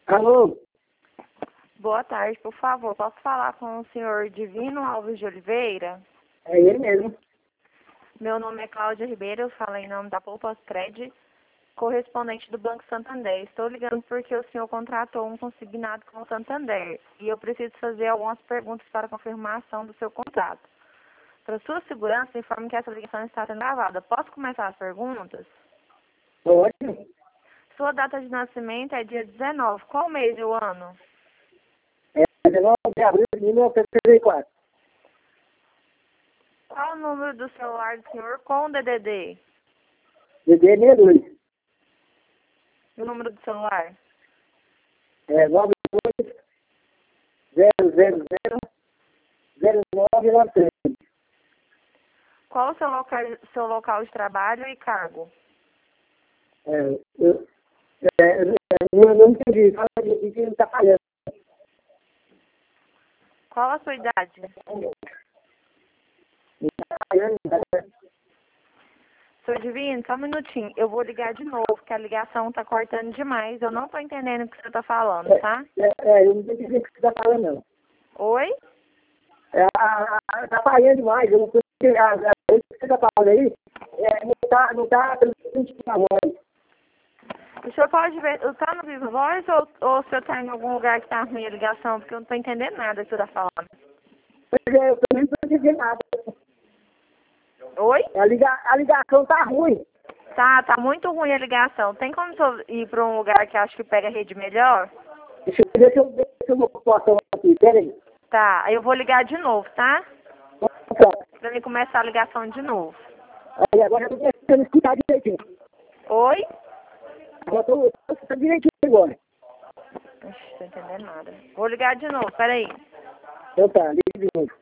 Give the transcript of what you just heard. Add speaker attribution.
Speaker 1: Alô?
Speaker 2: Boa tarde, por favor. Posso falar com o senhor Divino Alves de Oliveira?
Speaker 1: É ele mesmo.
Speaker 2: Meu nome é Cláudia Ribeiro, eu falo em nome da Poupas Cred, correspondente do Banco Santander. Estou ligando porque o senhor contratou um consignado com o Santander e eu preciso fazer algumas perguntas para confirmação do seu contrato. Para sua segurança, informe que essa ligação está sendo gravada. Posso começar as perguntas?
Speaker 1: Pode.
Speaker 2: Sua data de nascimento é dia 19. Qual mês e o ano?
Speaker 1: É 19 de abril de 1964.
Speaker 2: Qual o número do celular do senhor com o DDD?
Speaker 1: DD 62.
Speaker 2: E o número do celular?
Speaker 1: É 92 000 0993.
Speaker 2: Qual o seu local de trabalho e cargo?
Speaker 1: Eu não entendi. Fala de que ele está falhando.
Speaker 2: Qual a sua idade?
Speaker 1: Ele está falhando.
Speaker 2: Seu Divino, só um minutinho. Eu vou ligar de novo, porque a ligação está cortando demais. Eu não estou entendendo o que você está falando, tá?
Speaker 1: Eu não entendi o que você está falando, não.
Speaker 2: Oi?
Speaker 1: Está falhando demais. Eu não sei o que você está falando aí. Não está transmitindo a voz.
Speaker 2: O senhor pode ver, está no Vivo Voz ou o senhor está em algum lugar que está ruim a ligação? Porque eu não estou entendendo nada que você está falando.
Speaker 1: Pois é, eu também não estou entendendo nada.
Speaker 2: Oi?
Speaker 1: A ligação tá ruim.
Speaker 2: Tá muito ruim a ligação. Tem como o senhor ir para um lugar que acho que pega a rede melhor?
Speaker 1: Deixa eu ver se eu posso aqui. Pera aí.
Speaker 2: Tá, aí eu vou ligar de novo, tá?
Speaker 1: Pronto.
Speaker 2: Pra mim começar a ligação de novo.
Speaker 1: Aí agora eu tô tentando escutar direitinho.
Speaker 2: Oi?
Speaker 1: Agora eu tô escutando direitinho agora.
Speaker 2: Ixi, não tô entendendo nada. Vou ligar de novo, peraí.
Speaker 1: Então tá, liga de novo.